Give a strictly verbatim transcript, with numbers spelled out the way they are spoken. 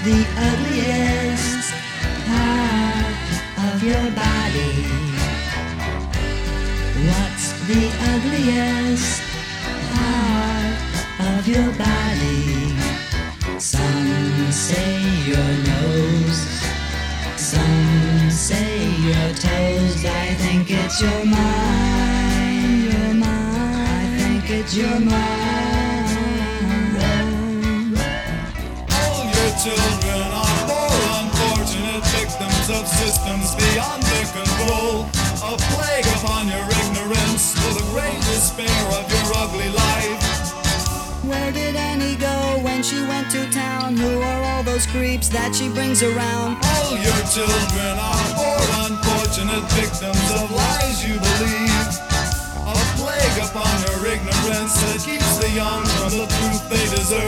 the ugliest part of your body? What's the ugliest part of your body? Some say your nose, some say your toes. I think it's your mind, your mind. I think it's your mind. All your children are poor, unfortunate victims of systems beyond their control. A plague upon your ignorance, to the great despair of your ugly life. Where did Annie go when she went to town? Who are all those creeps that she brings around? All your children are poor, unfortunate victims of lies you believe. A plague upon your ignorance that keeps the young from the truth they deserve.